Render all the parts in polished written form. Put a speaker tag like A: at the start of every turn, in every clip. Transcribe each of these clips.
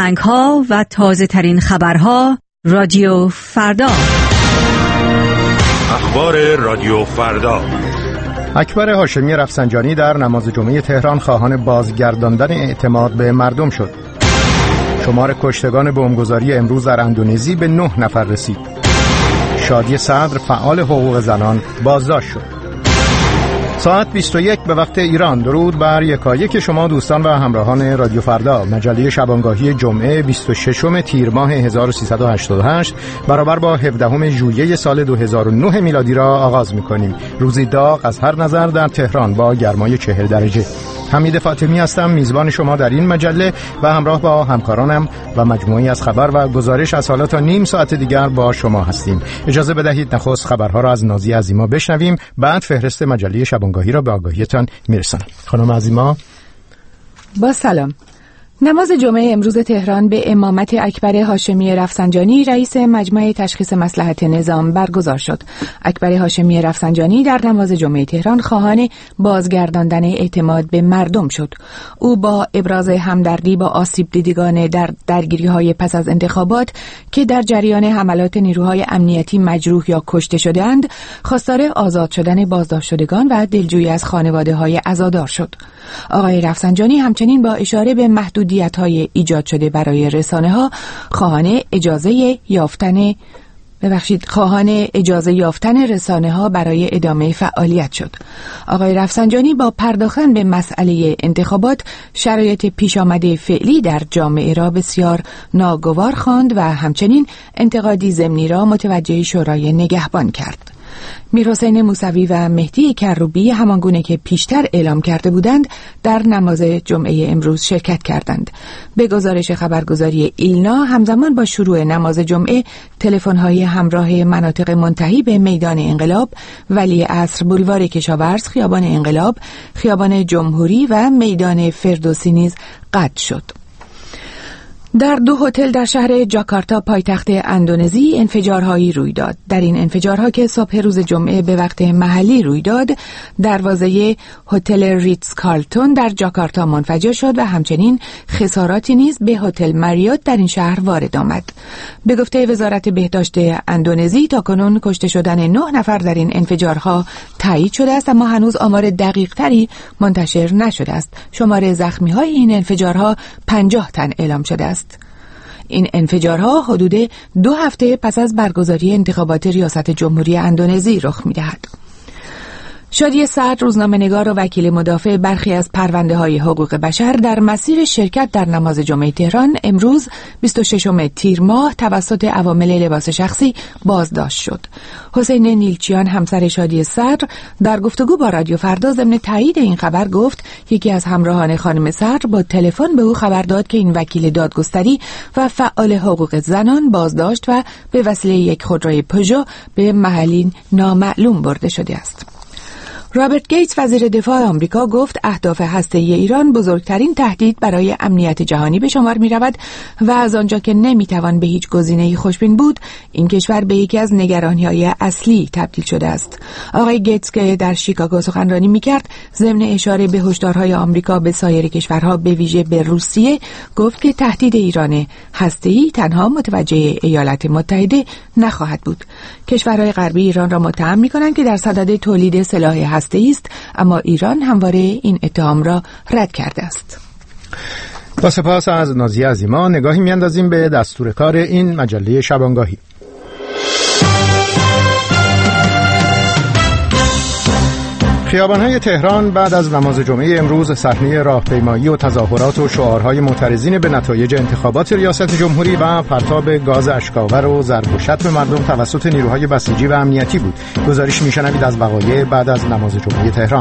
A: آهنگ‌ها و تازه‌ترین خبرها رادیو فردا.
B: اخبار رادیو فردا.
C: اکبر هاشمی رفسنجانی در نماز جمعه تهران خواهان بازگرداندن اعتماد به مردم شد. شمار کشتگان بمبگذاری امروز در اندونزی به 9 نفر رسید. شادی صدر فعال حقوق زنان بازداشت شد. ساعت 21 به وقت ایران. درود بر یکایک شما دوستان و همراهان رادیو فردا. مجله شبانگاهی جمعه 26 تیر ماه 1388 برابر با 17 ژوئیه سال 2009 میلادی را آغاز می‌کنیم. روزی داغ از هر نظر در تهران با گرمای 40 درجه. حمید فاطمی هستم، میزبان شما در این مجله و همراه با همکارانم و مجموعی از خبر و گزارش از حالا تا نیم ساعت دیگر با شما هستیم. اجازه بدهید نخست خبرها را از نازی عظیما بشنویم، بعد فهرست مجله شبانگاهی را به آگاهیتان میرسانم. خانم عظیما.
D: با سلام. نماز جمعه امروز تهران به امامت اکبر هاشمی رفسنجانی رئیس مجمع تشخیص مصلحت نظام برگزار شد. اکبر هاشمی رفسنجانی در نماز جمعه تهران خواهان بازگرداندن اعتماد به مردم شد. او با ابراز همدردی با آسیب دیدگان در درگیری‌های پس از انتخابات که در جریان حملات نیروهای امنیتی مجروح یا کشته شدند، خواستار آزاد شدن بازداشت شدگان و دلجویی از خانواده‌های عزادار شد. آقای رفسنجانی همچنین با اشاره به محدودیت‌های ایجاد شده برای رسانه‌ها خواهان اجازه یافتن رسانه‌ها برای ادامه فعالیت شد. آقای رفسنجانی با پرداختن به مسئله انتخابات شرایط پیش آمده فعلی در جامعه را بسیار ناگوار خواند و همچنین انتقادی ضمنی را متوجه شورای نگهبان کرد. میرحسین موسوی و مهدی کروبی همانگونه که پیشتر اعلام کرده بودند در نماز جمعه امروز شرکت کردند. به گزارش خبرگزاری ایلنا همزمان با شروع نماز جمعه تلفن‌های همراه مناطق منتهی به میدان انقلاب، ولیعصر، بولوار کشاورز، خیابان انقلاب، خیابان جمهوری و میدان فردوسی نیز قطع شد. در 2 هتل در شهر جاکارتا پایتخت اندونزی انفجارهایی روی داد. در این انفجارها که صبح روز جمعه به وقت محلی روی داد، دروازه هتل ریتز کارلتون در جاکارتا منفجر شد و همچنین خساراتی نیز به هتل مریوت در این شهر وارد آمد. به گفته وزارت بهداشت اندونزی تاکنون کشته شدن 9 نفر در این انفجارها تایید شده است، اما هنوز آمار دقیق تری منتشر نشده است. شمار زخمی های این انفجارها 50 تن اعلام شده است. این انفجارها حدود 2 هفته پس از برگزاری انتخابات ریاست جمهوری اندونزی رخ می‌دهد. شادی صدر، روزنامه‌نگار و وکیل مدافع برخی از پرونده‌های حقوق بشر در مسیر شرکت در نماز جمعه تهران امروز 26 تیر ماه توسط عوامل لباس شخصی بازداشت شد. حسین نیلچیان همسر شادی صدر در گفتگو با رادیو فردا ضمن تایید این خبر گفت یکی از همراهان خانم صدر با تلفن به او خبر داد که این وکیل دادگستری و فعال حقوق زنان بازداشت و به وسیله یک خودروی پژو به محلی نامعلوم برده شده است. رابرت گیتس وزیر دفاع آمریکا گفت اهداف هسته‌ای ایران بزرگترین تهدید برای امنیت جهانی به شمار می‌رود و از آنجا که نمی‌توان به هیچ گزینه‌ای خوشبین بود، این کشور به یکی از نگرانی‌های اصلی تبدیل شده است. آقای گیتس که در شیکاگو سخنرانی می‌کرد، ضمن اشاره به هشدارهای آمریکا به سایر کشورها به ویژه به روسیه، گفت که تهدید ایران هسته‌ای تنها متوجه ایالات متحده نخواهد بود. کشورهای غربی ایران را متهم می‌کنند که در صدد تولید سلاح هسته است، اما ایران همواره این اتهام را رد کرده است.
C: با سپاس از نازی عظیما نگاهی میاندازیم به دستور کار این مجله شبانگاهی. خیابان‌های تهران بعد از نماز جمعه امروز صحنه راهپیمایی و تظاهرات و شعارهای معترضین به نتایج انتخابات ریاست جمهوری و پرتاب گاز اشک‌آور و ضرب و شتم مردم توسط نیروهای بسیجی و امنیتی بود. گزارش میشنوید از وقایع بعد از نماز جمعه تهران.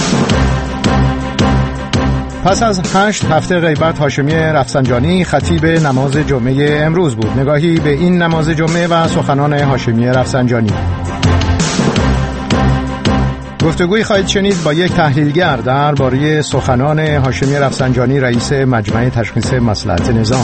C: پس از 8 هفته غیبت هاشمی رفسنجانی خطیب نماز جمعه امروز بود. نگاهی به این نماز جمعه و سخنان هاشمی رفسنجانی. گفتگویی خواهید شنید با یک تحلیلگر درباره سخنان هاشمی رفسنجانی رئیس مجمع تشخیص مصلحت نظام.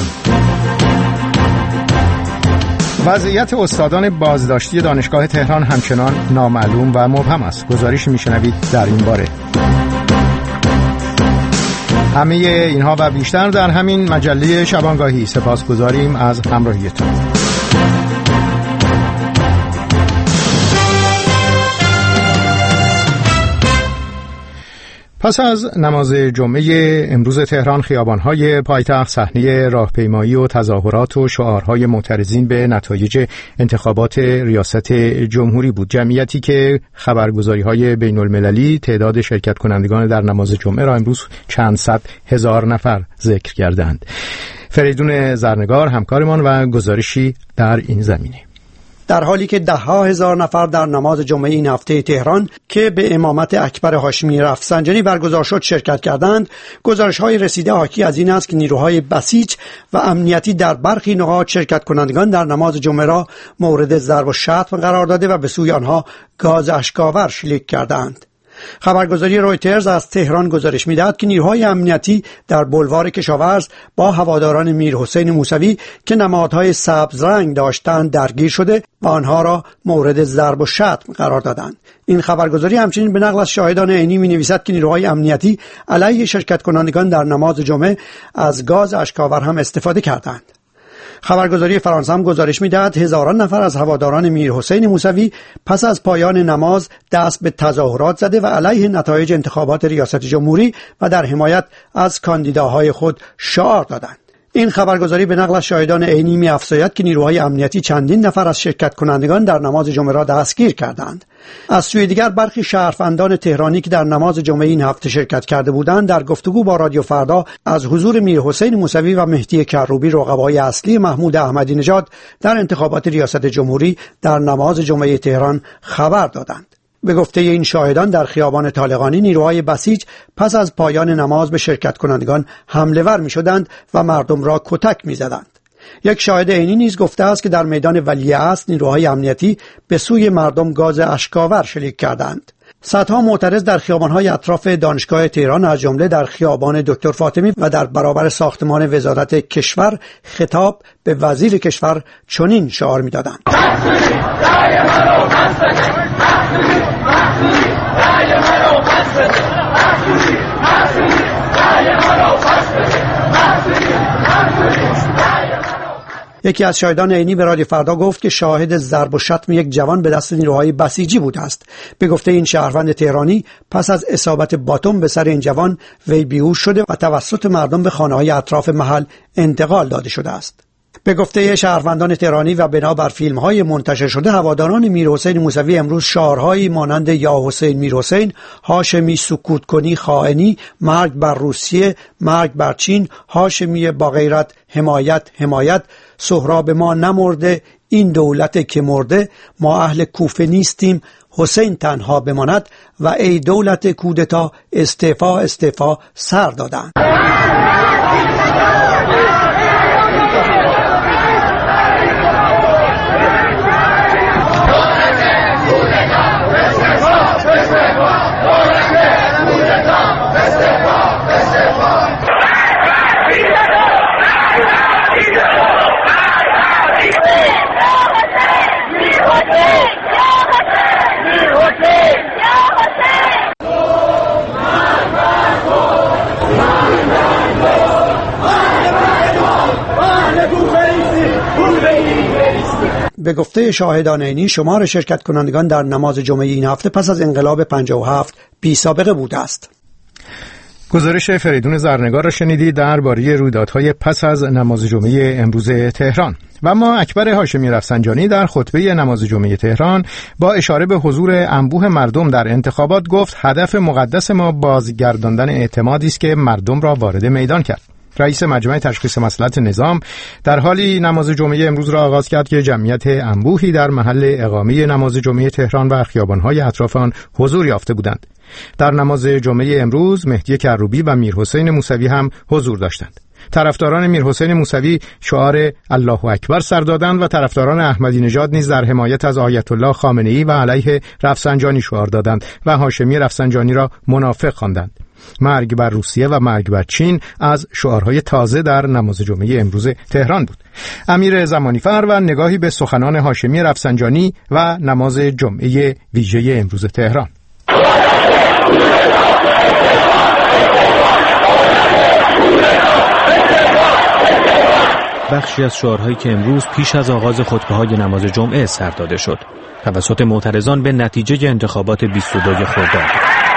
C: وضعیت استادان بازداشتی دانشگاه تهران همچنان نامعلوم و مبهم است. گزارشی میشنوید در این باره. همه اینها و بیشتر در همین مجله شبانگاهی. سپاسگزاریم از همراهیتون. پس از نماز جمعه امروز تهران خیابان‌های پایتخت صحنه راهپیمایی و تظاهرات و شعارهای معترضین به نتایج انتخابات ریاست جمهوری بود. جمعیتی که خبرگزاری‌های بین‌المللی تعداد شرکت کنندگان در نماز جمعه را امروز چند صد هزار نفر ذکر کردند. فریدون زرنگار همکارمان و گزارشی در این زمینه.
E: در حالی که ده‌ها هزار نفر در نماز جمعه این هفته تهران که به امامت اکبر هاشمی رفسنجانی برگزار شد شرکت کردند، گزارش‌های رسیده حاکی از این است که نیروهای بسیج و امنیتی در برخی نقاط شرکت کنندگان در نماز جمعه را مورد ضرب و شتم قرار داده و به سوی آنها گاز اشک‌آور شلیک کردند. خبرگزاری رویترز از تهران گزارش می‌دهد که نیروهای امنیتی در بولوار کشاورز با هواداران میرحسین موسوی که نمادهای سبز رنگ داشتند درگیر شده و آنها را مورد ضرب و شتم قرار دادند. این خبرگزاری همچنین به نقل از شاهدان عینی می‌نویسد که نیروهای امنیتی علیه شرکت کنندگان در نماز جمعه از گاز اشک‌آور هم استفاده کردند. خبرگزاری فرانسه هم گزارش می‌دهد هزاران نفر از هواداران میرحسین موسوی پس از پایان نماز دست به تظاهرات زده و علیه نتایج انتخابات ریاست جمهوری و در حمایت از کاندیداهای خود شعار دادند. این خبرگزاری به نقل از شاهدان عینی می‌افزاید که نیروهای امنیتی چندین نفر از شرکت کنندگان در نماز جمعه را دستگیر کردند. از سوی دیگر برخی شهروندان تهرانی که در نماز جمعه این هفته شرکت کرده بودند در گفتگو با رادیو فردا از حضور میرحسین موسوی و مهدی کروبی رقبای اصلی محمود احمدی نژاد در انتخابات ریاست جمهوری در نماز جمعه تهران خبر دادند. به گفته این شاهدان در خیابان طالقانی نیروهای بسیج پس از پایان نماز به شرکت کنندگان حمله ور می‌شدند و مردم را کتک می‌زدند. یک شاهد عینی نیز گفته است که در میدان ولیعصر نیروهای امنیتی به سوی مردم گاز اشک‌آور شلیک کردند. صدها معترض در خیابان‌های اطراف دانشگاه تهران از جمله در خیابان دکتر فاطمی و در برابر ساختمان وزارت کشور خطاب به وزیر کشور چنین شعار می‌دادند: یکی از شاهدان عینی به رادیو فردا گفت که شاهد ضرب و شتم یک جوان به دست نیروهای بسیجی بوده است. به گفته این شهروند تهرانی پس از اصابت باتوم به سر این جوان وی بیهوش شده و توسط مردم به خانه‌های اطراف محل انتقال داده شده است. به گفته شهروندان تهرانی و بنابر فیلم‌های منتشر شده هواداران میرحسین موسوی امروز شعارهایی مانند یا حسین میرحسین، هاشمی سکوت کنی خائنی، مرگ بر روسیه، مرگ بر چین، هاشمی با غیرت، حمایت حمایت، سهراب ما نمرده، این دولت که مرده، ما اهل کوفه نیستیم، حسین تنها بماند و ای دولت کودتا استعفا استعفا سر دادند. به گفته شاهدان عینی شمار شرکت کنندگان در نماز جمعه این هفته پس از انقلاب 57 بی سابقه بوده است.
C: گزارش فریدون زرنگار را شنیدید درباره رویدادهای پس از نماز جمعه امروز تهران. و اما اکبر هاشمی رفسنجانی در خطبه نماز جمعه تهران با اشاره به حضور انبوه مردم در انتخابات گفت هدف مقدس ما بازگرداندن اعتمادی است که مردم را وارد میدان کرد. رئیس مجمع تشخیص مصلحت نظام در حالی نماز جمعه امروز را آغاز کرد که جمعیت انبوهی در محل اقامه نماز جمعه تهران و خیابان‌های اطراف آن حضور یافته بودند. در نماز جمعه امروز مهدی کروبی و میرحسین موسوی هم حضور داشتند. طرفداران میرحسین موسوی شعار الله اکبر سر دادند و طرفداران احمدی نژاد نیز در حمایت از آیت الله خامنه‌ای و علیه رفسنجانی شعار دادند و هاشمی رفسنجانی را منافق خواندند. مرگ بر روسیه و مرگ بر چین از شعارهای تازه در نماز جمعه امروز تهران بود. امیر زمانیفر و نگاهی به سخنان هاشمی رفسنجانی و نماز جمعه ویژه امروز تهران.
F: بخشی از شعارهایی که امروز پیش از آغاز خطبه‌های نماز جمعه سر داده شد توسط معترضان به نتیجه انتخابات 22 خرداد.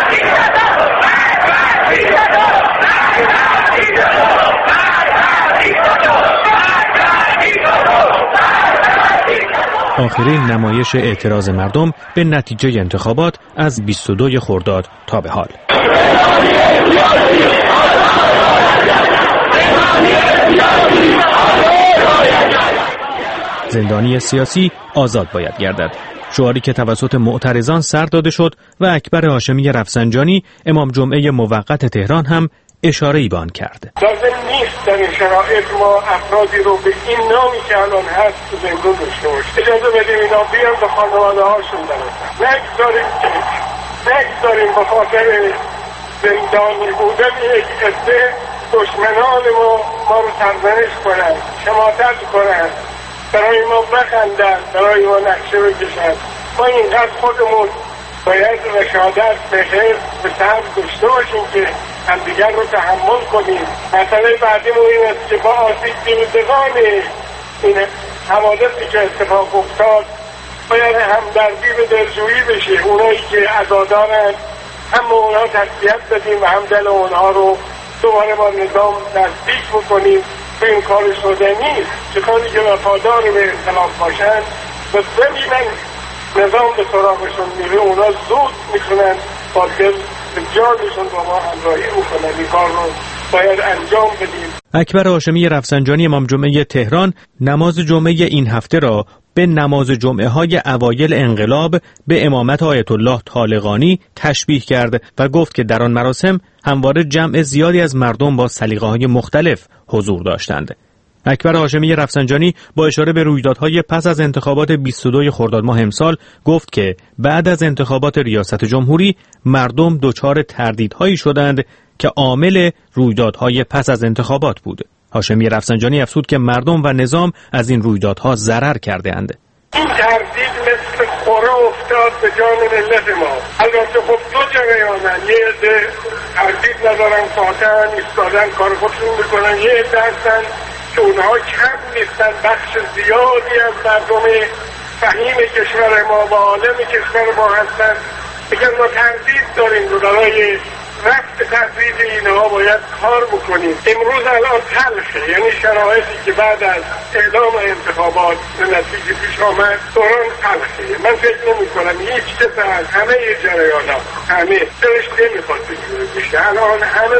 F: آخرین نمایش اعتراض مردم به نتیجه انتخابات از 22 خرداد تا به حال. زندانی سیاسی آزاد باید گردد. شعاری که توسط معترضان سر داده شد و اکبر هاشمی رفسنجانی امام جمعه موقت تهران هم اشاره‌ای به آن کرد.
G: لازم نیست در این شرایط ما افرادی رو به این نامی که الان هست تو زندان داشته باشیم. اجازه بدیم اینا بیان به خانواده هاشون برسن. نگذاریم به خاطر زندانی بودن یک عده دشمنان ما رو سرزنش کنن، شماتت کنن، برای ما بخندن، برای ما نقشه بکشن. ما اینقدر خودمون باید رشادت به حفظ به صبر داشته باشیم که همدیگر رو تحمل کنیم. مسئله بعدیمون این است که با آسیب دیدگان این حوادثی که اتفاق افتاد باید همدردی به دلجویی بشه. اونایی که عزادارن هم اونها تسلیت بدیم و هم دل اونها رو دوباره با نظام نزدیک بکنیم. به این کار شده نیست. چه که وفادار به انقلاب باشن و ببینن نظام به سراغشون میره، اونا زود میتونن با دل به جانشون با ما همراهی بکنن. این کار رو باید انجام بدیم.
F: اکبر هاشمی رفسنجانی امام جمعه تهران نماز جمعه این هفته را به نماز جمعه های اوایل انقلاب به امامت آیت الله طالقانی تشبیه کرد و گفت که در آن مراسم همواره جمع زیادی از مردم با سلیقه‌های مختلف حضور داشتند. اکبر هاشمی رفسنجانی با اشاره به رویدادهای پس از انتخابات 22 خرداد ماه امسال گفت که بعد از انتخابات ریاست جمهوری مردم دچار تردیدهایی شدند که عامل رویدادهای پس از انتخابات بود. هاشمی رفسنجانی افزود که مردم و نظام از این رویدادها ضرر کرده اند.
G: این تردید مثل خوره افتاد به جان ملت ما. البته خب دو جریانن، یه عده تردید ندارن، ساکن ایستادن کار خودشون میکنن، یه عده هستن که اونها کم نیستن، بخش زیادی از مردم فهیم کشور ما و عالم کشور ما هستن. اگر ما تردید داریم رو برای رفت تردید اینها باید کار بکنیم. امروز الان تلخه، یعنی شرایطی که بعد از اعلام انتخابات به نتیجه پیش آمد دوران تلخه. من فکر نمی کنم هیچ کس از همه جریانات همه دلش نمیخواد بشه. الان همه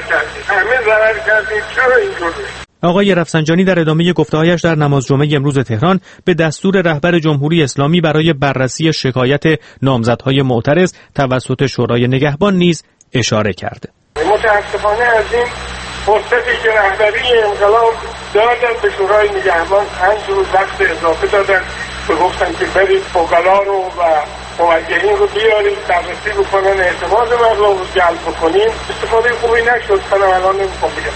G: ضرر کردیم. چرا اینجور نیست؟
F: آقای رفسنجانی در ادامه گفته‌هایش در نماز جمعه امروز تهران به دستور رهبر جمهوری اسلامی برای بررسی شکایت نامزدهای معترض توسط شورای نگهبان نیز اشاره کرد.
G: متاسفانه از این فرصتی که رهبری انقلاب دادن به شورای نگهبان 5 روز وقت اضافه دادن و گفتن که برید فقرا رو و موجهین رو بیارید بررسی بکنن، اعتماد مردم رو جلب بکنیم. استفاده خوبی نشد. من الان نمیخوام بگم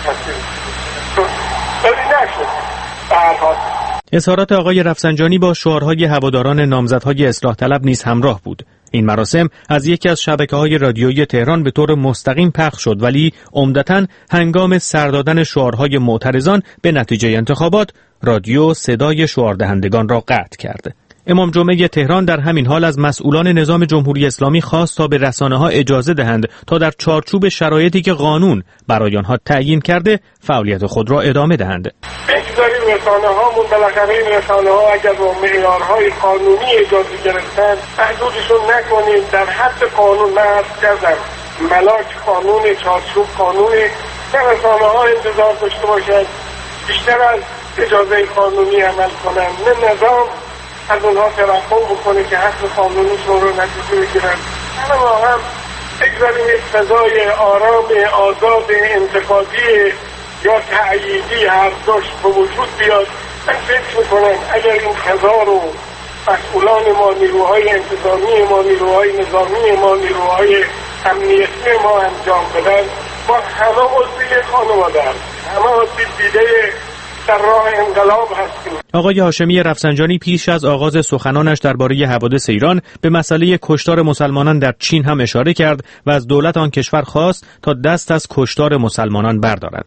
G: ولی نشد. به هر حال
F: اظهارات آقای رفسنجانی با شعارهای هواداران نامزدهای اصلاح طلب نیز همراه بود. این مراسم از یکی از شبکه‌های رادیویی تهران به طور مستقیم پخش شد، ولی عمدتاً هنگام سر دادن شعارهای معترضان به نتیجه انتخابات رادیو صدای شعاردهندگان را قطع کرد. امام جمعه تهران در همین حال از مسئولان نظام جمهوری اسلامی خواست تا به رسانه‌ها اجازه دهند تا در چارچوب شرایطی که قانون برای آنها تعیین کرده فعالیت خود را ادامه دهند.
G: بگذاریم رسانه‌هامون بالاخره این رسانه‌ها اگر با معیارهای قانونی اجازه گرفتن محدودشون نکنیم. در حد قانون مرز کردن ملاک قانون، چارچوب قانون، نه رسانه‌ها انتظار داشته باشند بیشتر از اجازه قانونی عمل کنند، نه نظام از اونها توقع بکنه که حق قانونیشون رو نتیجه بگیرن. همه ما هم بگذاریم یک فضای آرام آزاد انتقادی یا تأییدی هر دوش به وجود بیاد. من فکر میکنم اگر این فضا رو مسئولان ما، نیروهای انتظامی ما، نیروهای نظامی ما، نیروهای امنیتی ما انجام بدن، ما همه عضوی خانواده هستیم، همه عضوی دیده در راه انقلاب هستیم.
F: آقای هاشمی رفسنجانی پیش از آغاز سخنانش درباره حوادث ایران به مسئله کشتار مسلمانان در چین هم اشاره کرد و از دولت آن کشور خواست تا دست از کشتار مسلمانان بردارد.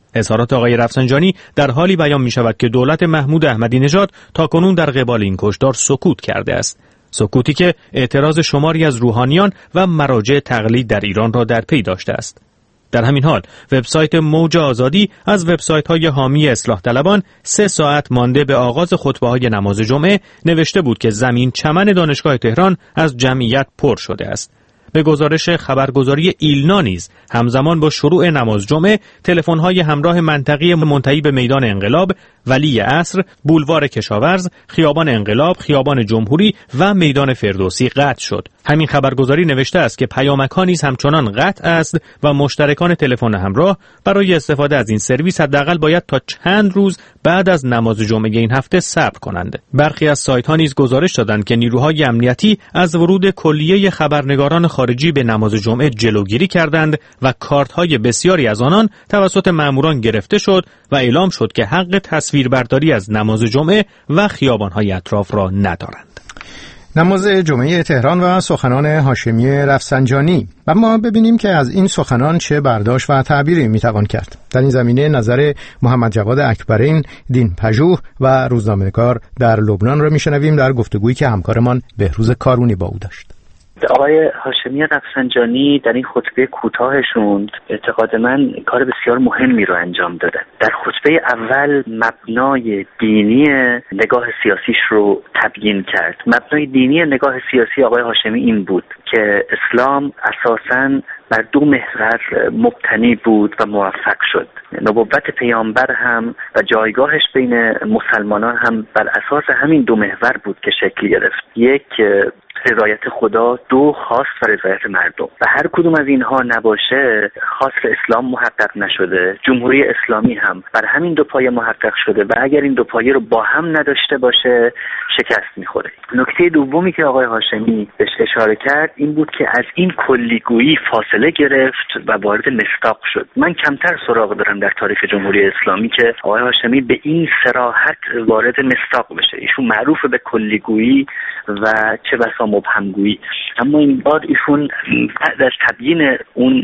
F: اظهارات آقای رفسنجانی در حالی بیان می شود که دولت محمود احمدی نژاد تاکنون در قبال این کشتار سکوت کرده است. سکوتی که اعتراض شماری از روحانیان و مراجع تقلید در ایران را در پی داشته است. در همین حال وبسایت موج آزادی از وبسایت‌های حامی اصلاح طلبان 3 ساعت مانده به آغاز خطبه‌های نماز جمعه نوشته بود که زمین چمن دانشگاه تهران از جمعیت پر شده است. به گزارش خبرگزاری ایلنا نیز همزمان با شروع نماز جمعه تلفن‌های همراه منطقی منتهی به میدان انقلاب، ولی عصر، بولوار کشاورز، خیابان انقلاب، خیابان جمهوری و میدان فردوسی قطع شد. همین خبرگزاری نوشته است که پیامک‌ها نیز همچنان قطع است و مشترکان تلفن همراه برای استفاده از این سرویس حداقل باید تا چند روز بعد از نماز جمعه این هفته صبر کنند. برخی از سایت‌ها نیز گزارش دادند که نیروهای امنیتی از ورود کلیه خبرنگاران خارجی به نماز جمعه جلوگیری کردند و کارت‌های بسیاری از آنان توسط ماموران گرفته شد و اعلام شد که حق تصویربرداری از نماز جمعه و خیابان‌های اطراف را ندارند.
C: نماز جمعه تهران و سخنان هاشمی رفسنجانی. و ما ببینیم که از این سخنان چه برداشت و تعبیری میتوان کرد. در این زمینه نظر محمد جواد اکبرین، دین پژوه و روزنامه‌نگار در لبنان را میشنویم در گفتگویی که همکارمان بهروز کارونی با او داشت.
H: آقای هاشمی رفسنجانی در این خطبه کوتاهشون اعتقاد من کار بسیار مهمی رو انجام دادن. در خطبه اول مبنای دینی نگاه سیاسیش رو تبیین کرد. مبنای دینی نگاه سیاسی آقای هاشمی این بود که اسلام اساساً بر 2 محور مبتنی بود و موفق شد. نبوت پیامبر هم و جایگاهش بین مسلمانان هم بر اساس همین 2 محور بود که شکل گرفت. یک، رضایت خدا، 2، خواست و رضایت مردم. و هر کدوم از اینها نباشه خواست اسلام محقق نشده. جمهوری اسلامی هم بر همین 2 پایه محقق شده و اگر این 2 پایه رو با هم نداشته باشه شکست میخوره. نکته دومی که آقای هاشمی بهش اشاره کرد این بود که از این کلیگویی فاصله گرفت و وارد مصداق شد. من کمتر سراغ دارم در تاریخ جمهوری اسلامی که آقای هاشمی به این صراحت وارد مصداق بشه. ایشون معروف به کلیگویی و چه بسا مبهمگویی، اما این بار ایشون بعد از تبیین اون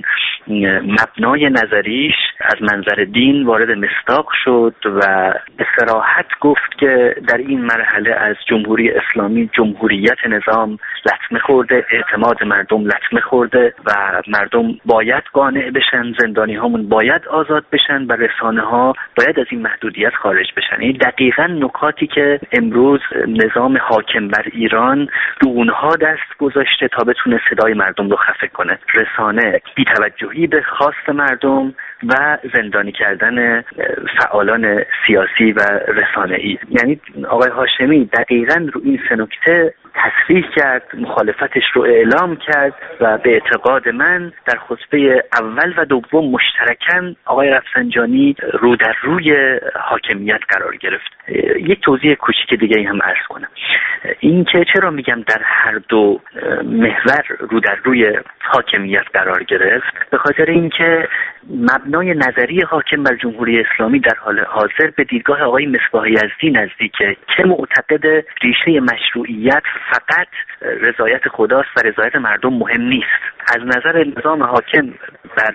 H: مبنای نظریش از منظر دین وارد مصداق شد و به صراحت گفت که در این مرحله از جمهوری اسلامی جمهوریت نظام لطمه خورده، اعتماد مردم لطمه خورده و مردم باید قانع بشن، زندانی هامون باید آزاد بشن و رسانه ها باید از این محدودیت خارج بشن. این دقیقاً نکاتی که امروز نظام حاکم بر ایران رو اونها دست گذاشته تا بتونه صدای مردم رو خفه کنه. رسانه بی‌توجهی به خواست مردم و زندانی کردن فعالان سیاسی و رسانه‌ای. یعنی آقای هاشمی دقیقاً رو این 3 نکته تصریح کرد، مخالفتش رو اعلام کرد و به اعتقاد من در خطبه اول و دوم مشترکاً آقای رفسنجانی رو در روی حاکمیت قرار گرفت. یک توضیح کوچیک دیگه هم عرض کنم. این که چرا میگم در هر 2 محور رو در روی حاکمیت قرار گرفت؟ به خاطر اینکه مبنای نظری حاکم بر جمهوری اسلامی در حال حاضر به دیدگاه آقای مصباح یزدی نزدیکه که معتقد ریشه مشروعیت فقط رضایت خداست و رضایت مردم مهم نیست. از نظر نظام حاکم بر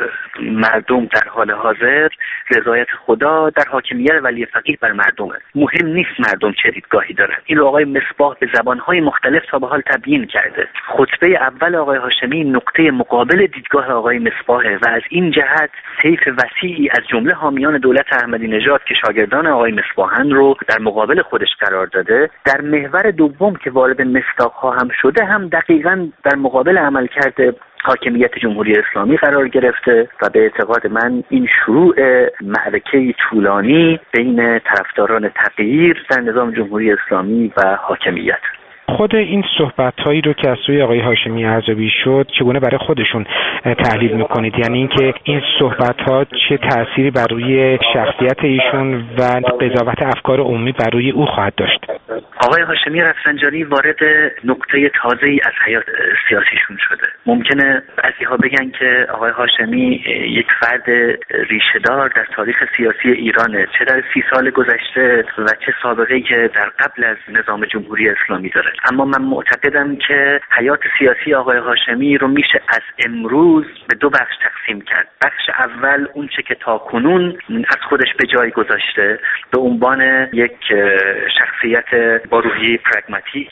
H: مردم در حال حاضر رضایت خدا در حاکمیت ولی فقیه بر مردمه. مهم نیست مردم چه دیدگاهی دارن. این رو آقای مصباح به زبانهای مختلف تا به حال تبیین کرده. خطبه اول آقای هاشمی نقطه مقابل دیدگاه آقای مصباحه و از این جهت طیف وسیعی از جمله حامیان دولت احمدی نژاد که شاگردان آقای مصباحن رو در مقابل خودش قرار داده. در محور دوم که وارد مصداق ها هم شده هم دقیقاً در مقابل عمل کرده حاکمیت جمهوری اسلامی قرار گرفته و به اعتقاد من این شروع معرکه طولانی بین طرفداران تغییر در نظام جمهوری اسلامی و حاکمیت.
I: خود این صحبت‌هایی رو که از سوی آقای هاشمی ارزیابی شد چگونه برای خودشون تحلیل می‌کنید؟ یعنی اینکه این صحبت‌ها چه تأثیری بر روی شخصیت ایشون و قضاوت افکار عمومی بر روی او خواهد داشت؟
H: آقای هاشمی رفسنجانی وارد نقطه تازه‌ای از حیات سیاسیشون شده. ممکنه بعضی‌ها بگن که آقای هاشمی یک فرد ریشه‌دار در تاریخ سیاسی ایرانه، چه در 30 سال گذشته و چه سابقه‌ای که در قبل از نظام جمهوری اسلامی داره. اما من معتقدم که حیات سیاسی آقای هاشمی رو میشه از امروز به دو بخش تقسیم کرد. بخش اول اون چه که تاکنون از خودش به جای گذاشته به عنوان یک شخصیت با روحیه پرگماتیک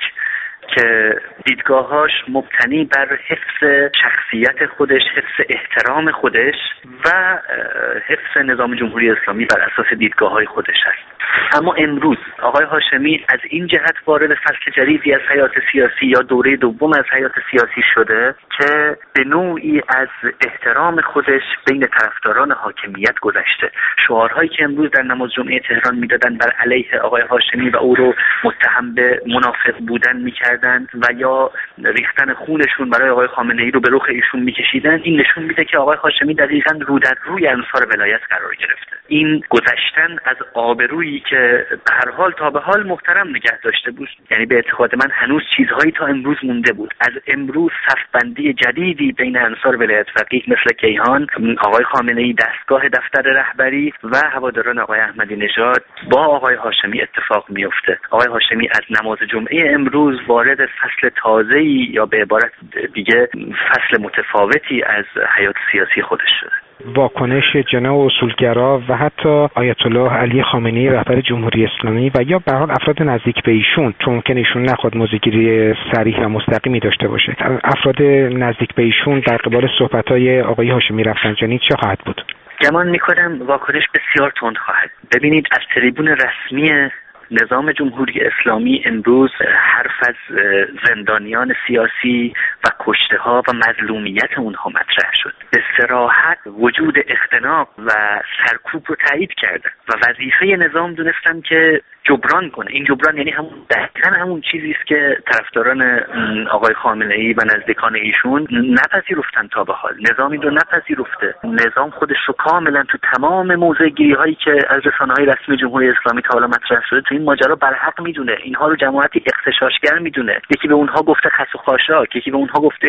H: که دیدگاهاش مبتنی بر حفظ شخصیت خودش، حفظ احترام خودش و حفظ نظام جمهوری اسلامی بر اساس دیدگاه‌های خودش است. اما امروز آقای هاشمی از این جهت وارد فصل جدیدی از حیات سیاسی یا دوره دوم از حیات سیاسی شده که به نوعی از احترام خودش بین طرفداران حاکمیت گذشته. شعارهایی که امروز در نماز جمعه تهران میدادن بر علیه آقای هاشمی و او رو متهم به منافق بودن میکردن و یا ریختن خونشون برای آقای خامنه‌ای رو به رخ ایشون میکشیدن، این نشون میده که آقای هاشمی دقیقاً رو در روی انصار ولایت قرار گرفته. این گذشتن از آبرویی که به هر حال تا به حال محترم نگه داشته بود، یعنی به اعتقاد من هنوز چیزهایی تا امروز مونده بود. از امروز صفبندی جدیدی بین انصار ولایت فقیه مثل کیهان، آقای خامنه‌ای دستگاه دفتر رهبری و هواداران آقای احمدی نژاد با آقای هاشمی اتفاق میفته. آقای هاشمی از نماز جمعه امروز وارد فصل تازه‌ای یا به عبارت دیگه فصل متفاوتی از حیات سیاسی خودش شده.
I: واکنش جناح اصولگرا و حتی آیت الله علی خامنه‌ای رهبر جمهوری اسلامی و یا به هر حال افراد نزدیک به ایشون، چون ممکن ایشون نخواد موضع‌گیری صریح و مستقیمی داشته باشه، افراد نزدیک به ایشون در قبال صحبت‌های آقای هاشمی رفسنجانی چه خواهد بود؟
H: گمان می‌کنم واکنش بسیار تند خواهد. ببینید از تریبون رسمی نظام جمهوری اسلامی امروز حرف از زندانیان سیاسی و کشته ها و مظلومیت اونها مطرح شد. به صراحت وجود اختناق و سرکوب رو تایید کردن و وظیفه نظام دونستن که جبران کنه. این جبران یعنی همون چیزی است که طرفداران آقای خامنه‌ای و نزدیکان ایشون نپذیرفتن تا به حال. نظام این رو نپذیرفته. نظام خودش رو کاملا تو تمام موضع‌گیری‌هایی که از رسانه‌های رسمی جمهوری اسلامی تا حالا مطرح شده تو این ماجرا برحق میدونه. اینها رو جماعتی اغتشاشگر میدونه. یکی به اونها گفته خس و خاشاک، یکی به اونها گفته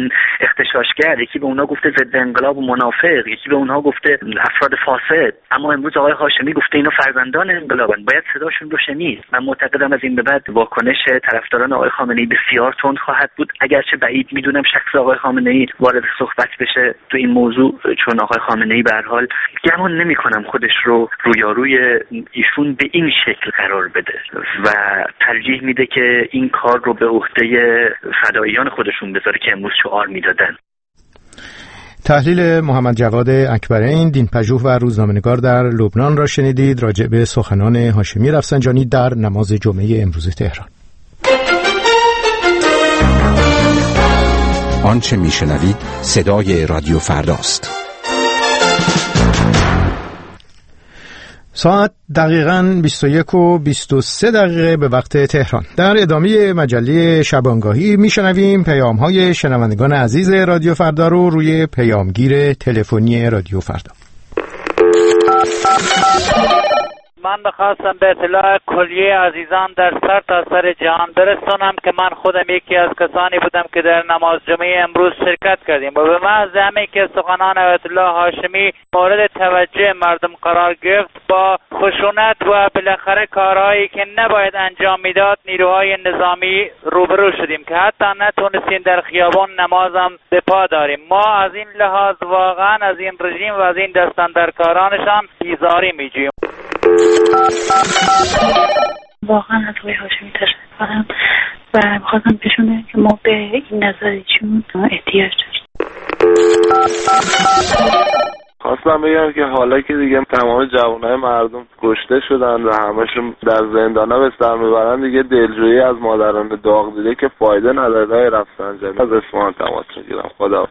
H: اغتشاشگر، یکی به اونها گفته ضد انقلاب و منافق، یکی به اونها گفته افراد فاسد. اما امروز آقای هاشمی گفته اینا فرزندان انقلابن، باید صداشون رو شنید. من معتقدم از این به بعد واکنش طرفداران آقای خامنه‌ای بسیار تند خواهد بود، اگرچه بعید میدونم شخص آقای خامنه‌ای وارد صحبت بشه تو این موضوع، چون آقای خامنه‌ای به هر حال گمان نمی‌کنم خودش رو رویاروی ایشون به این شکل قرار بده و ترجیح میده که این کار رو به عهده فداییان خودشون بذاره که امروز شعار میدادن.
C: تحلیل محمد جواد اکبرین، دینپژوه و روزنامه‌نگار در لبنان را شنیدید راجع به سخنان هاشمی رفسنجانی در نماز جمعه امروز تهران.
J: آنچه میشنوید صدای رادیو فرداست.
C: ساعت دقیقاً 21:23 به وقت تهران. در ادامه مجله شبانگاهی میشنویم پیام‌های شنوندگان عزیز رادیو فردا رو روی پیامگیر تلفنی رادیو فردا.
K: من می‌خواستم به اطلاع کلیه عزیزان در سر تا سر جهان برسانم که من خودم یکی از کسانی بودم که در نماز جمعه امروز شرکت کردیم و به محض همین که سخنان آیت الله هاشمی مورد توجه مردم قرار گرفت، با خشونت و بالاخره کارهایی که نباید انجام میداد نیروهای نظامی روبرو شدیم که حتی نتونستیم در خیابان نمازم به پا داریم. ما از این لحاظ واقعا از این رژیم و از این دستاندرکارانشان بیزاری میجوییم.
L: واقعا از آقای هاشمی تشکر کنم و می‌خواستم بهشون که ما به این نظریشون احتیاج داشتیم.
M: خواستم بگم که حالا که دیگه تمام جوانای مردم کشته شدن و همشون در زندانا به سر میبرن، دیگه دلجویی از مادران داغ دیده که فایده نداره. رفسنجانی از اصفهان تماس میگیرم. خدا.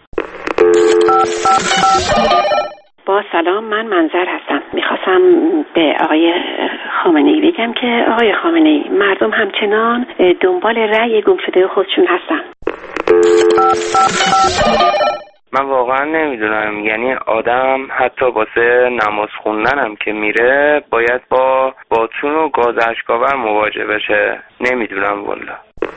N: با سلام، من منظر هستم. میخواستم به آقای خامنه‌ای بگم که آقای خامنه‌ای، مردم همچنان دنبال رأی گم شده خودشون هستن.
O: من واقعا نمیدونم، یعنی آدم حتی واسه نماز خوندنم که میره باید با باتون و گاز اشک‌آور مواجه بشه. نمیدونم والا.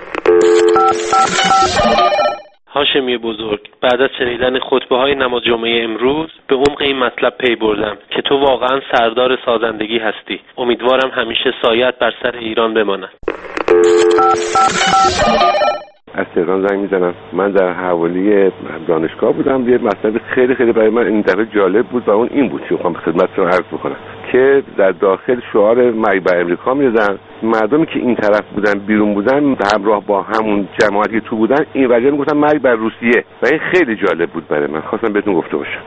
P: هاشمی بزرگ، بعد از شنیدن خطبه‌های نماز جمعه امروز به عمق این مطلب پی بردم که تو واقعا سردار سازندگی هستی. امیدوارم همیشه سایه‌ات بر سر ایران بماند.
Q: از تهران زنگ میزنم. من در حوالی دانشگاه بودم. یه مطلب خیلی خیلی برای من این دفعه جالب بود و اون این بود که میخوام خدمتتون عرض بکنم که در داخل شعار مرگ بر امریکا میزدن. مردمی که این طرف بودن بیرون بودن همراه با همون جماعتی که تو بودن این وجه میگفتن مرگ بر روسیه و این خیلی جالب بود برای من. خواستم بهتون گفته باشم.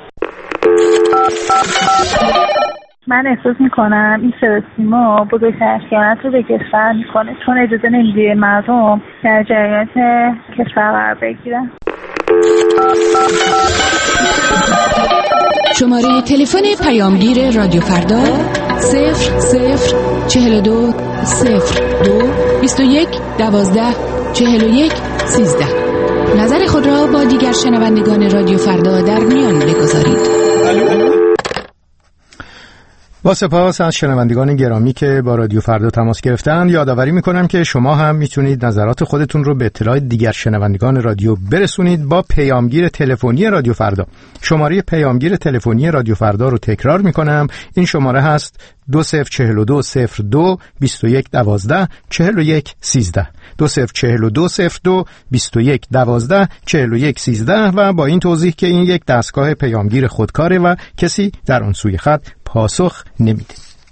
L: من احساس میکنم این صدا سیما بزرگترین خیانت رو به کشور میکنه، چون اجازه نمیده مردم در جریان کشور قرار بگیرن.
D: شماره تلفن پیامگیر رادیو فردا 0042 02 21 12 41 13. نظر خود را با دیگر شنوندگان رادیو فردا در میان بگذارید.
C: با سپاس از شنوندگان گرامی که با رادیو فردا تماس گرفتن. یادآوری میکنم که شما هم میتونید نظرات خودتون رو به اطلاع دیگر شنوندگان رادیو برسونید با پیامگیر تلفنی رادیو فردا. شماره پیامگیر تلفنی رادیو فردا رو تکرار میکنم. این شماره هست 2042 02 21 12 41 13 2042 02 21 12 41 13 و با این توضیح که این یک دستگاه پیامگیر خودکاره و کسی در آن سوی خط پاسخ نمیده.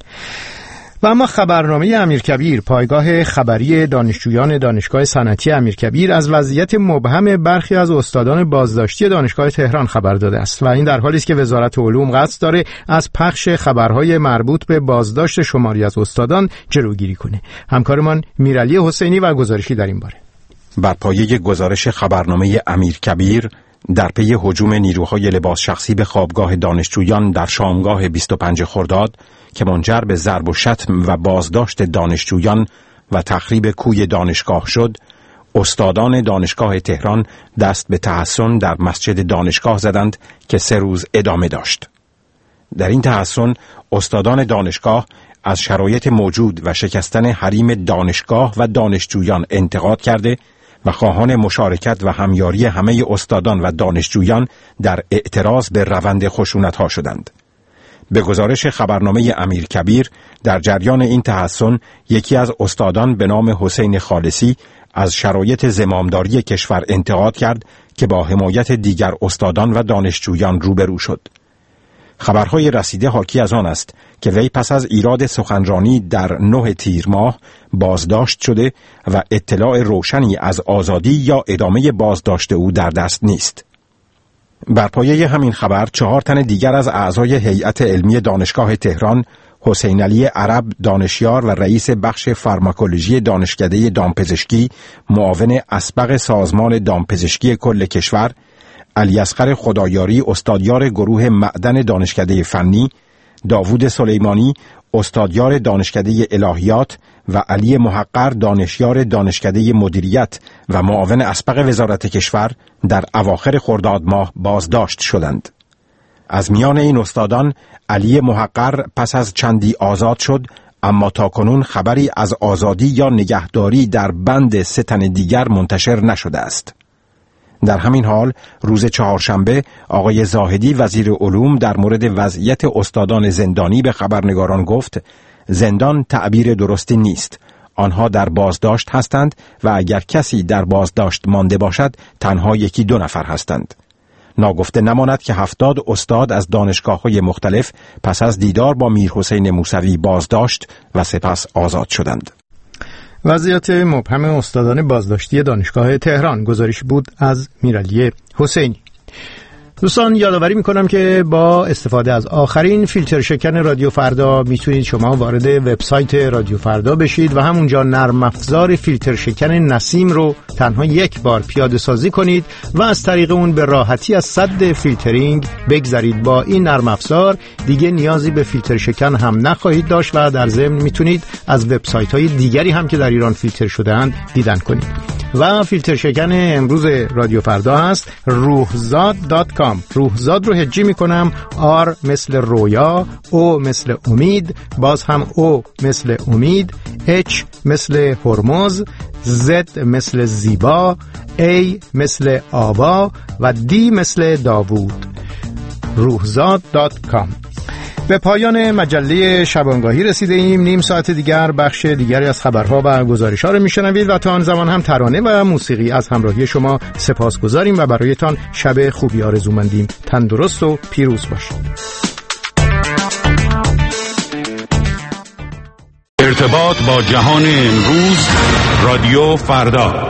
C: و اما خبرنامه امیرکبیر، پایگاه خبری دانشجویان دانشگاه صنعتی امیرکبیر از وضعیت مبهم برخی از استادان بازداشتی دانشگاه تهران خبر داده است و این در حالی است که وزارت علوم قصد داره از پخش خبرهای مربوط به بازداشت شماری از استادان جلوگیری کنه. همکارمان میرعلی حسینی و گزارشی در این باره.
J: بر پایه گزارش خبرنامه امیرکبیر در پی هجوم نیروهای لباس شخصی به خوابگاه دانشجویان در شامگاه 25 خرداد که منجر به ضرب و شتم و بازداشت دانشجویان و تخریب کوی دانشگاه شد، استادان دانشگاه تهران دست به تحصن در مسجد دانشگاه زدند که 3 روز ادامه داشت. در این تحصن استادان دانشگاه از شرایط موجود و شکستن حریم دانشگاه و دانشجویان انتقاد کرده و خواهان مشارکت و همیاری همه استادان و دانشجویان در اعتراض به روند خشونت‌ها شدند. به گزارش خبرنامه امیرکبیر، در جریان این تحصن یکی از استادان به نام حسین خالصی از شرایط زمامداری کشور انتقاد کرد که با حمایت دیگر استادان و دانشجویان روبرو شد. خبرهای رسیده حاکی از آن است که وی پس از ایراد سخنرانی در 9 تیر ماه بازداشت شده و اطلاع روشنی از آزادی یا ادامه بازداشت او در دست نیست. بر پایه همین خبر 4 تن دیگر از اعضای هیئت علمی دانشگاه تهران، حسین علی عرب دانشیار و رئیس بخش فارماکولوژی دانشکده دامپزشکی، معاون اسبق سازمان دامپزشکی کل کشور، علی اصغر خدایاری استادیار گروه معدن دانشکده فنی، داوود سلیمانی استادیار دانشکده الهیات و علی محقر دانشیار دانشکده مدیریت و معاون اسبق وزارت کشور در اواخر خرداد ماه بازداشت شدند. از میان این استادان علی محقر پس از چندی آزاد شد، اما تاکنون خبری از آزادی یا نگهداری در بند 3 تن دیگر منتشر نشده است. در همین حال روز چهارشنبه آقای زاهدی وزیر علوم در مورد وضعیت استادان زندانی به خبرنگاران گفت زندان تعبیر درستی نیست. آنها در بازداشت هستند و اگر کسی در بازداشت مانده باشد تنها 1-2 نفر هستند. ناگفته نماند که 70 استاد از دانشگاه‌های مختلف پس از دیدار با میرحسین موسوی بازداشت و سپس آزاد شدند.
C: وضعیت مبهم استادان بازداشتی دانشگاه تهران، گزارش بود از میرعلی حسینی. دوستان یادآوری میکنم که با استفاده از آخرین فیلتر شکن رادیو فردا میتونید شما وارد وبسایت رادیو فردا بشید و همونجا نرم افزار فیلتر شکن نسیم رو تنها 1 بار پیاده سازی کنید و از طریق اون به راحتی از سد فیلترینگ بگذرید. با این نرم افزار دیگه نیازی به فیلتر شکن هم نخواهید داشت و در ضمن میتونید از وبسایت‌های دیگری هم که در ایران فیلتر شده‌اند دیدن کنید. و فیلتر شکن امروز رادیو فردا هست روحزاد.com. روحزاد رو هجی میکنم. R مثل رویا، O مثل امید، باز هم O مثل امید، H مثل هرمز، Z مثل زیبا، A مثل آوا و D مثل داوود. روحزاد.com. به پایان مجله شبانگاهی رسیده ایم. نیم ساعت دیگر بخش دیگری از خبرها و گزارش‌ها رو میشنوید و تا آن زمان هم ترانه و موسیقی از همراهی شما سپاسگزاریم و برایتان شب خوبی آرزو مندیم. تندرست و پیروز باشید.
B: ارتباط با جهان امروز، رادیو فردا.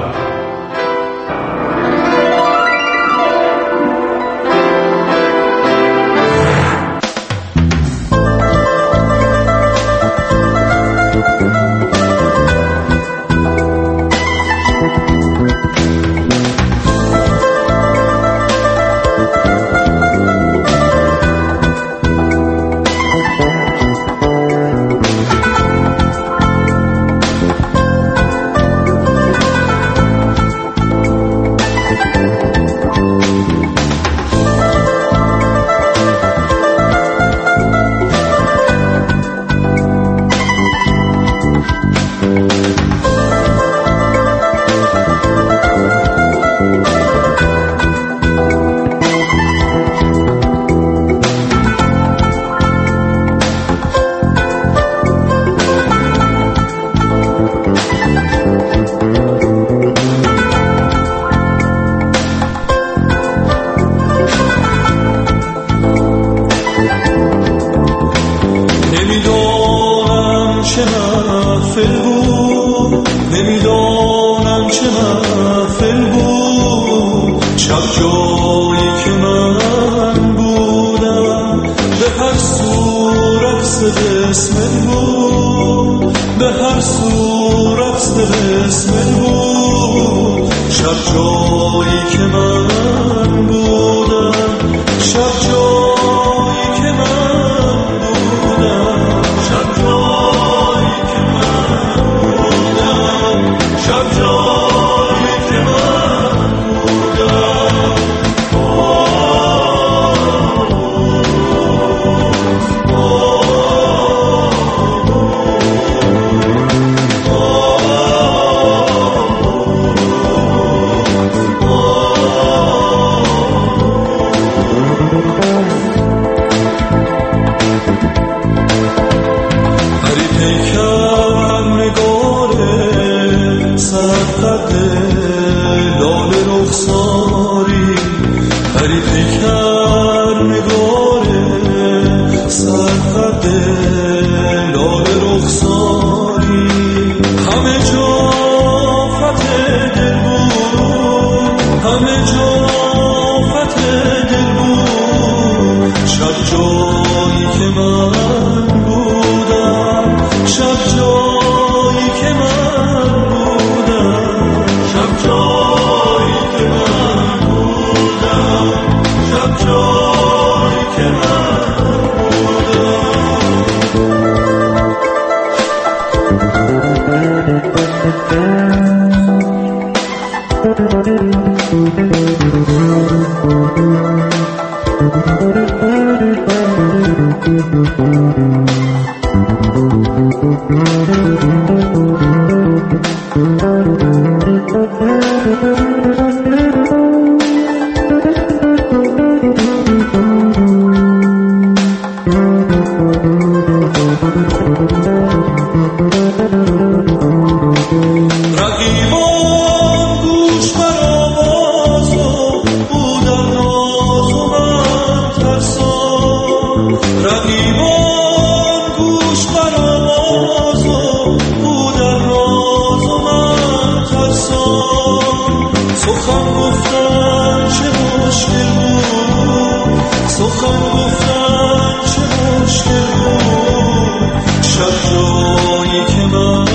R: شب جایی که من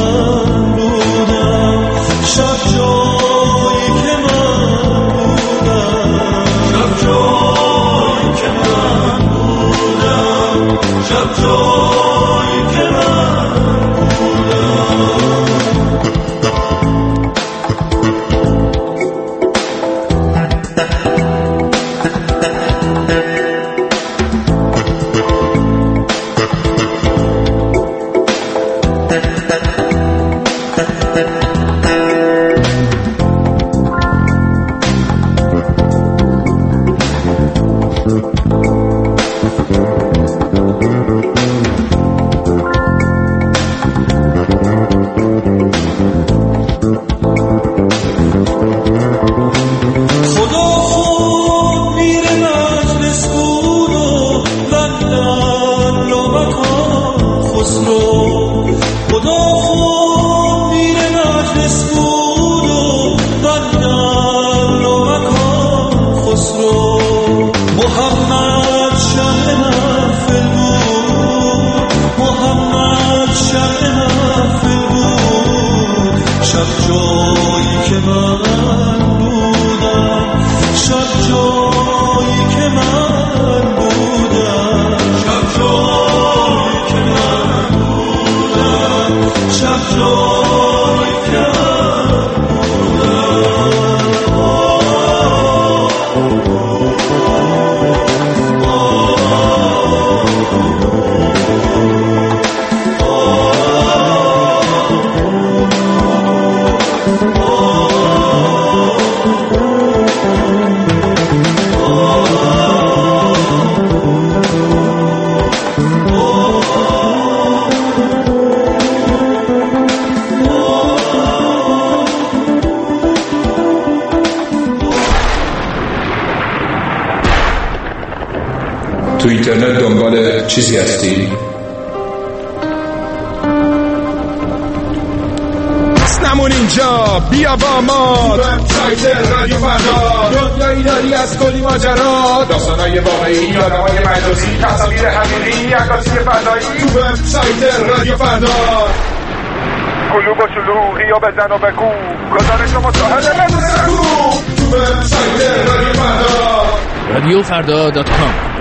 R: تو اینترنت دنبال چیزی هستی؟
S: نمون اینجا بیا با ما وبسایت رادیو فردا دنیایی داری از کلی ماجرا داستانای واقعی آدمای مجازی تصاویر حقیقی عکاسی فضایی تو وبسایت رادیو فردا
G: کلوب و شلوغی یا بزن و بگو گزارش و مصاحبه
S: بگو تو وبسایت رادیو فردا
T: رادیوفردا.com.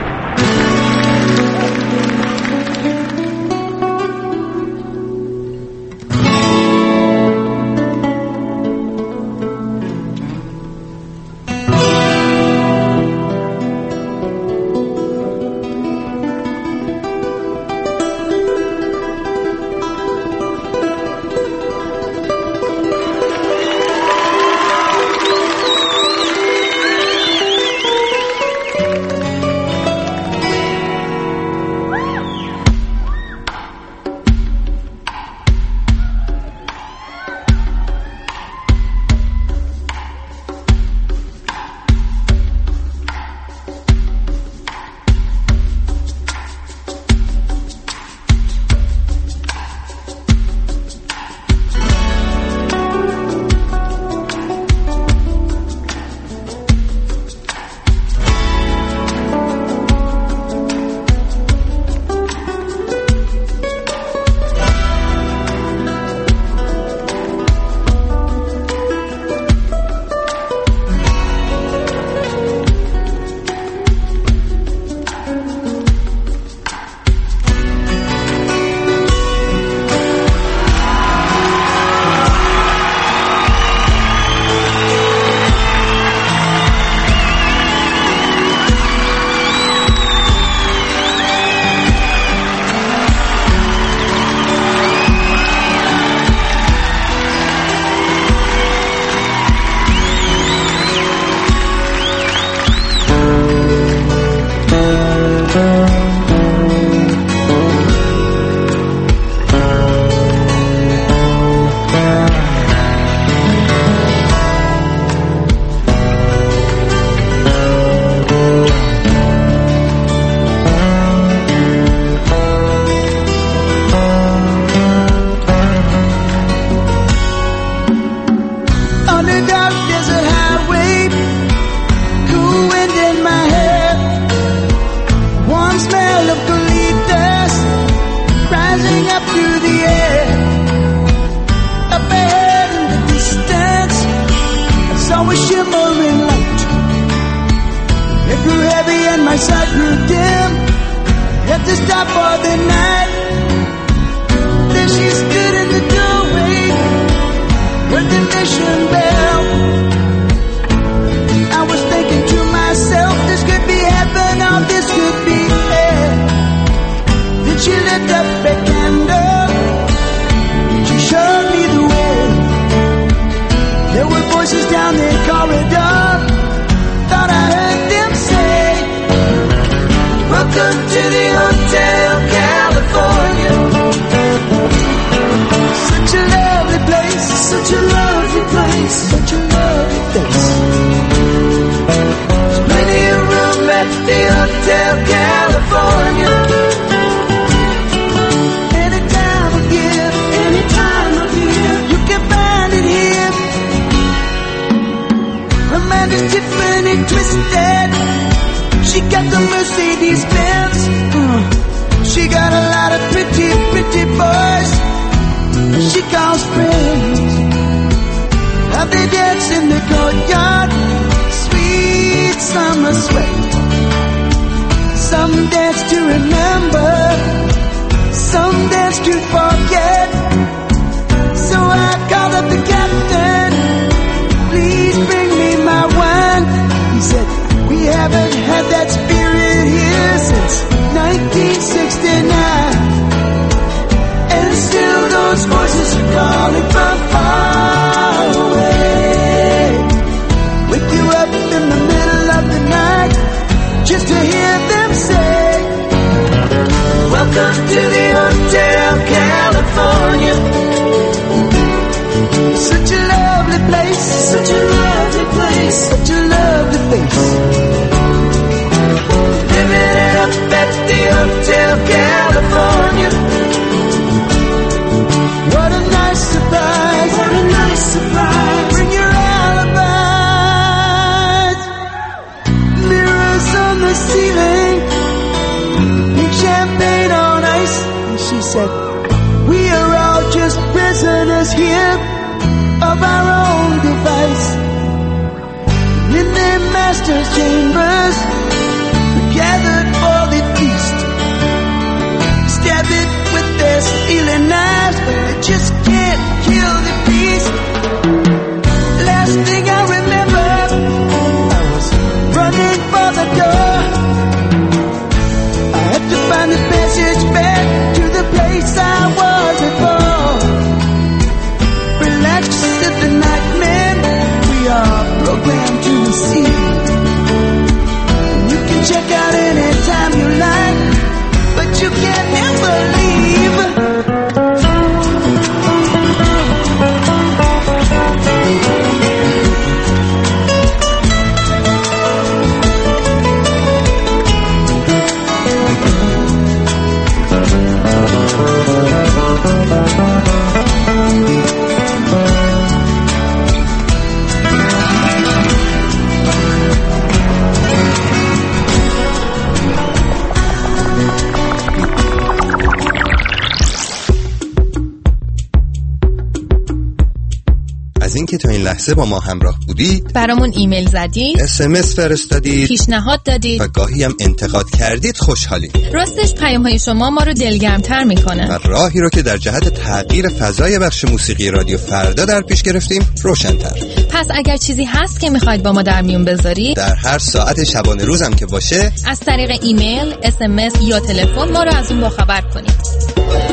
U: of our own device. In their master's chambers, we gathered for the feast. Stab it with their stealing knives, but they just can't kill the beast. Last thing I remember, I was running for the door. I had to find the passage back to the place I was before. Relax at the nightmare we are programmed to see. You can check out anytime you like, but you can never leave.
V: از اینکه تا این لحظه با ما همراه بودید،
W: برامون ایمیل زدید،
V: SMS فرستادید،
W: پیشنهاد دادید
V: و گاهی هم انتقاد کردید، خوشحالیم.
W: راستش پیام‌های شما ما رو دلگرم‌تر میکنه
V: و راهی رو که در جهت تغییر فضای بخش موسیقی رادیو فردا در پیش گرفتیم روشن‌تر.
W: پس اگر چیزی هست که میخواید با ما در میون بذارید،
V: در هر ساعت شبانه روزم که باشه،
W: از طریق ایمیل، SMS یا تلفن ما رو از اون باخبر کنید.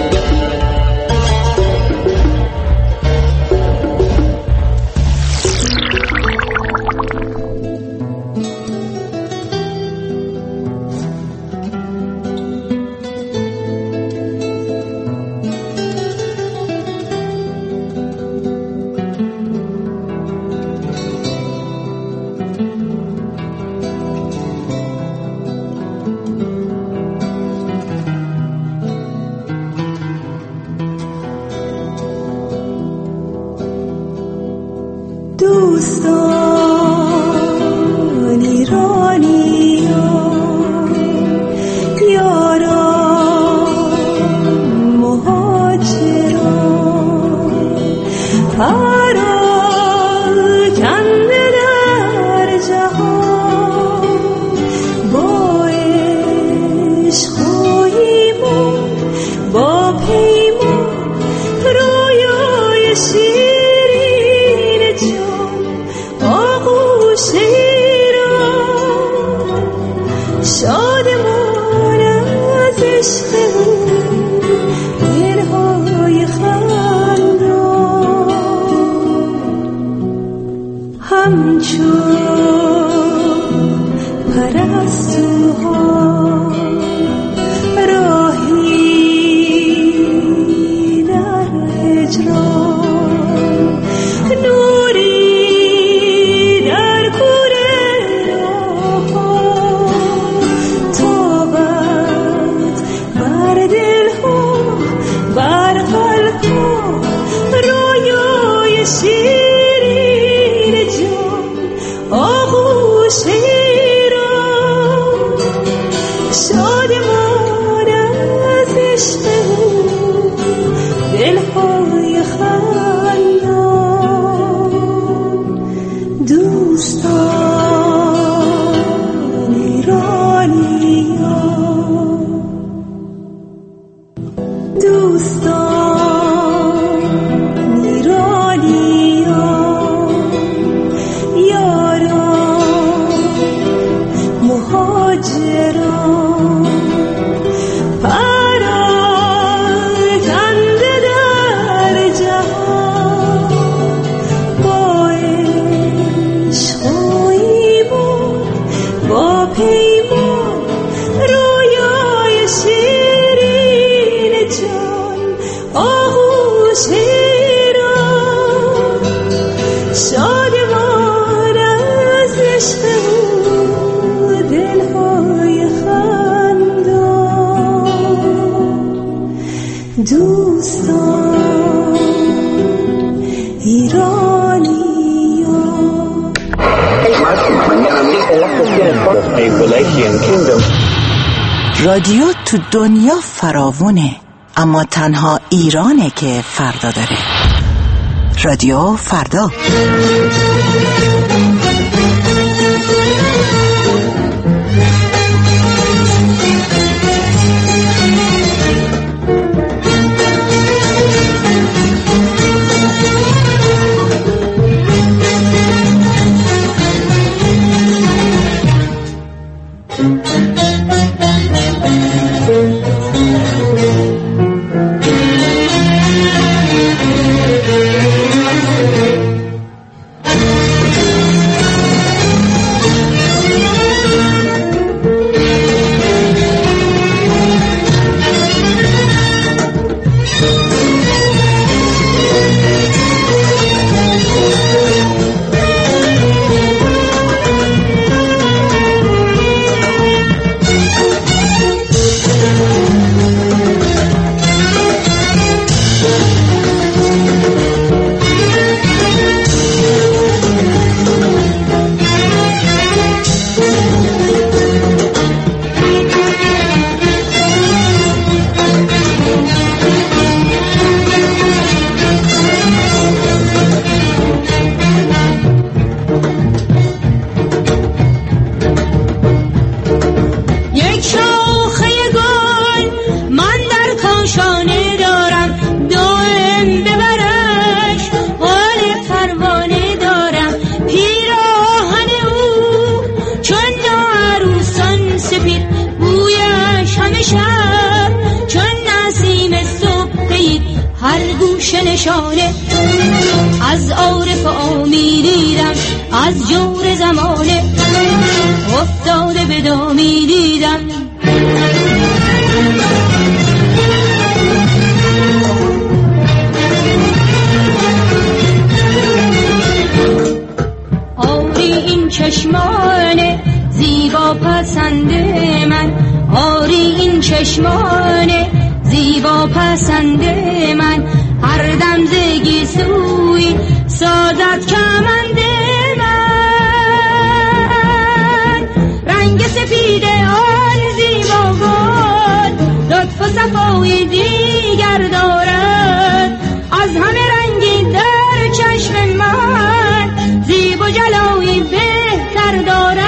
U: دوستان ایرانیان، یاران مهاجران، پراکنده در جهان، با عشق و ایمان، با پیمان، رویای شیرین جان، آغوش ایران، شادمان از عشق او، دلهای خندان، همچون پرستوها راهی در هجران، نوری در کوره راه‌ها، تابد بر دلها، بر قلبها، رویای شیرین جان، آغوش ایران، شادمان از عشق او، دلهای خندان، دوستان ایرانیان، دوستان ایرانیان، یاران مهاجران، پراکنده در جهان، با عشق و ایمان، با پیمان، رویای شیرین جان، آغوش ایران، شادمان از عشق او، دلهای خندان، دوستان ایرانیان.
X: رادیو تو دنیا فراوونه، اما تنها ایرانه که فردا داره. رادیو فردا.
A: نشانه از عارف آمیدیدم، از جور زمانه افتاده به دامی دیدم. آری این چشمان زیبا پسند من، آری این چشمان زیبا پسند من، هر دم زگی سوی سازد کمند من. رنگ سپید آن زیبا گل لطف و صفای دیگر دارد، از همه رنگی در چشم من زیب و جلایی بهتر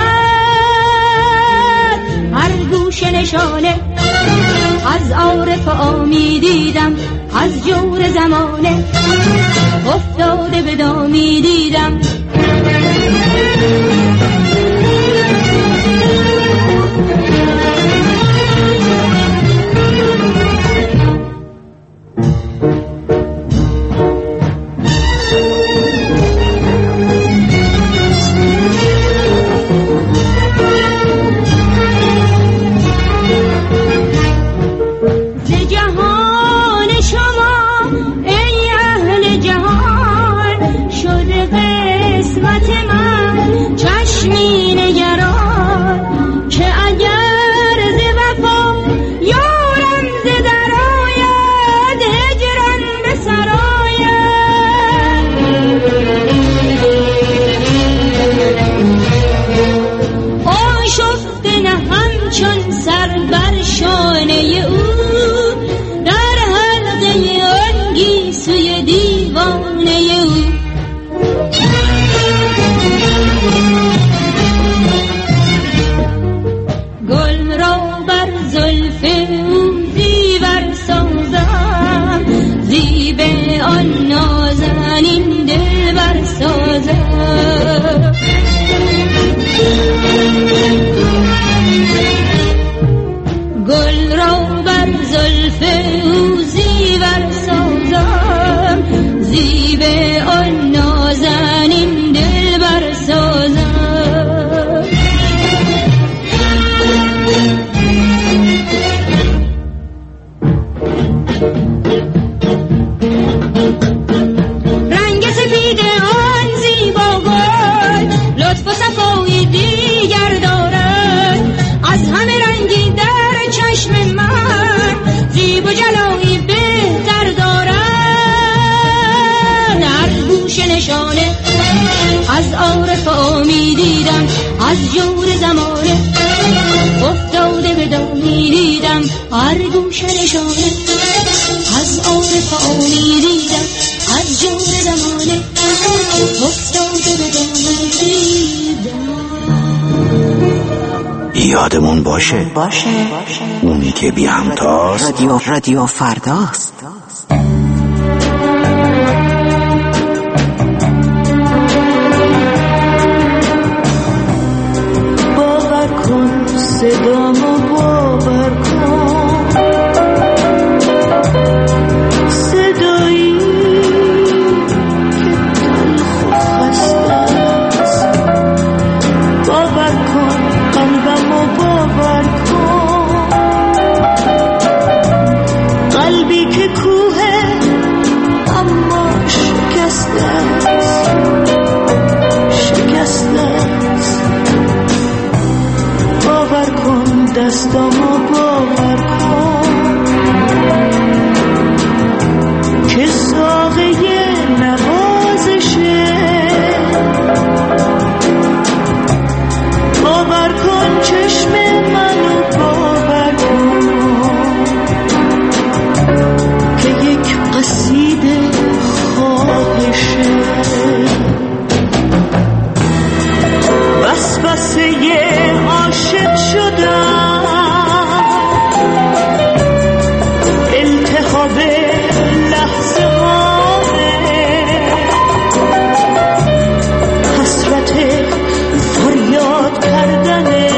A: دارد. هر گوشه نشانه از عارف آمی دیدم، از جور زمانه افتاده به دامی دیدم. از عارف آمی دیدم، از جور زمانه افتاده به دامی دیدم. هر گوشه نشانه از عارف آمی دیدم، از جور زمانه افتاده به
E: یادمون باشه اونی که بی همتاست رادیو فرداست.
U: باور کن صدامو باور کن، صدایی که تلخ و خسته است. باور کن قلبمو باور کن، قلبی که کوه اما شکسته است، شکسته است. باور کن دستامو باور کن که ساقه نوازشه. باور کن چشم منو باور کن که یک قصیده خواهشه. وسوسه عاشق شدم، التهاب لحظه هامه، حسرت فریاد کردنه،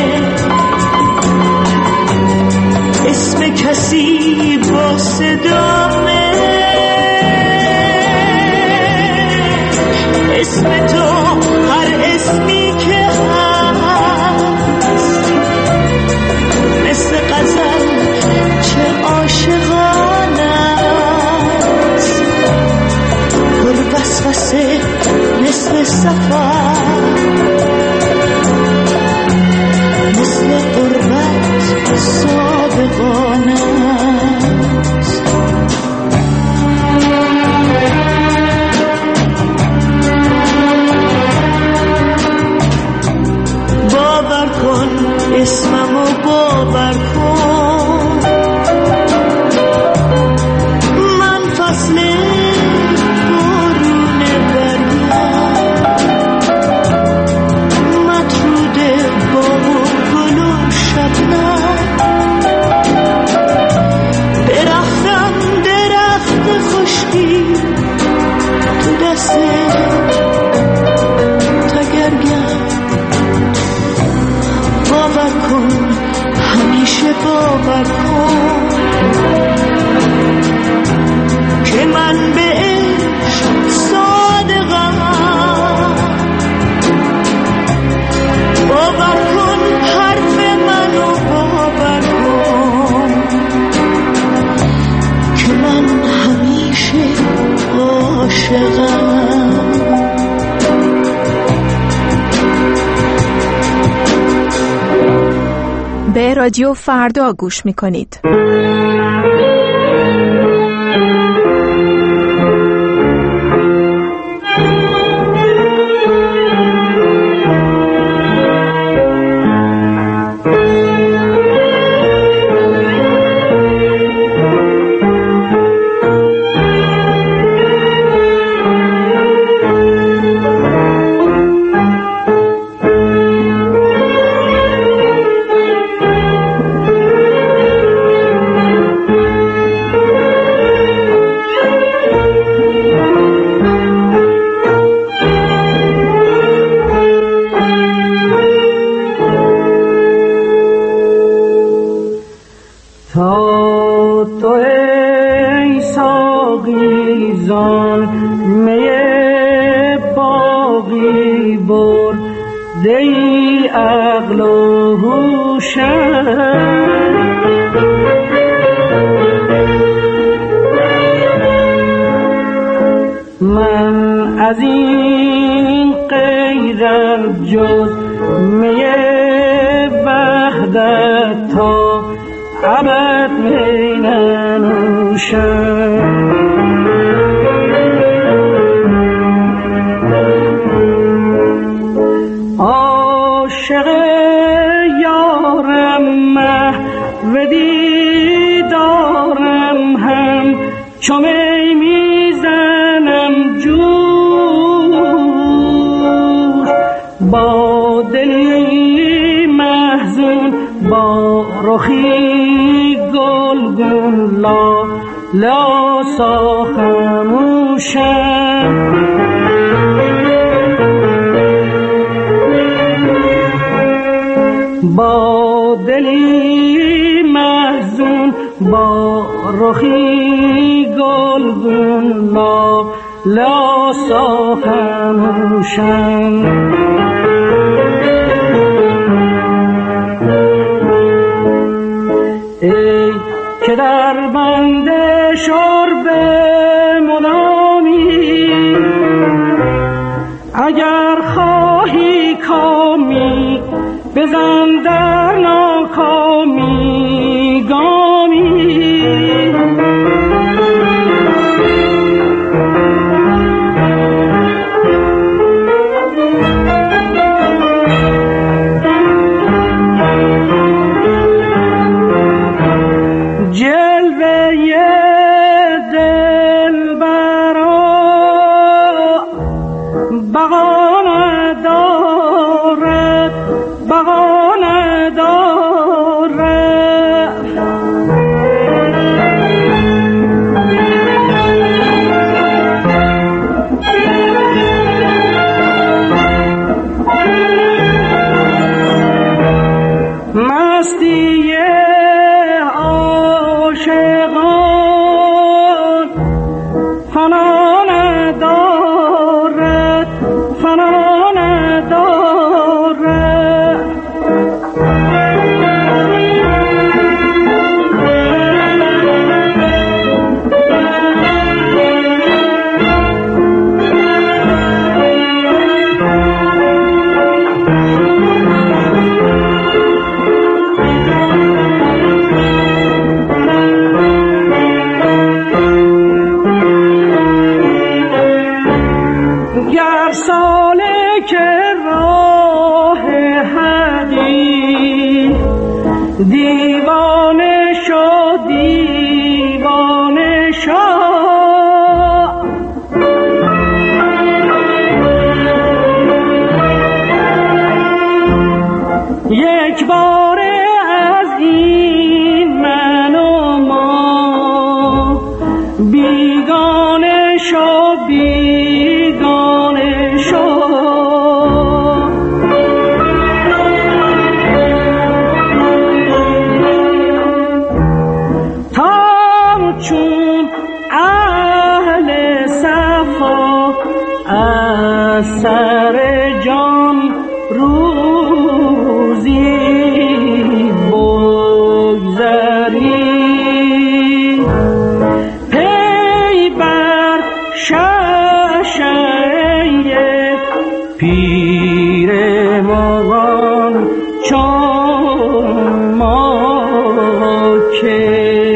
U: اسم کسی با صدامه، اسم تو هر اسمی که هست، مثل غزل چه عاشقانه است، پر وسوسه مثل سفر، مثل قربت صادقانه است. باور کن اسممو باور کن، من فصل بارون برگم، مطرود باغ و گل و شبنم، درختم درخت خشکی تو دستت تگرگم. باور کن همیشه باور کن که من به عشق صادقم. باور کن حرف منو باور کن که من همیشه عاشقم.
F: به رادیو فردا گوش می‌کنید.
U: من از این غیرت جز می وحدت تا ابد می ننوشم. عاشق یارم محو دیدارم هم چو می میزن
H: با دلی محزون با رخی گلگون لا خموشم با دلی محزون با رخی گلگون لا خموشم ای که در بند شرب مدامی اگر خواهی کامی بزن در ناکامی گامی سر جان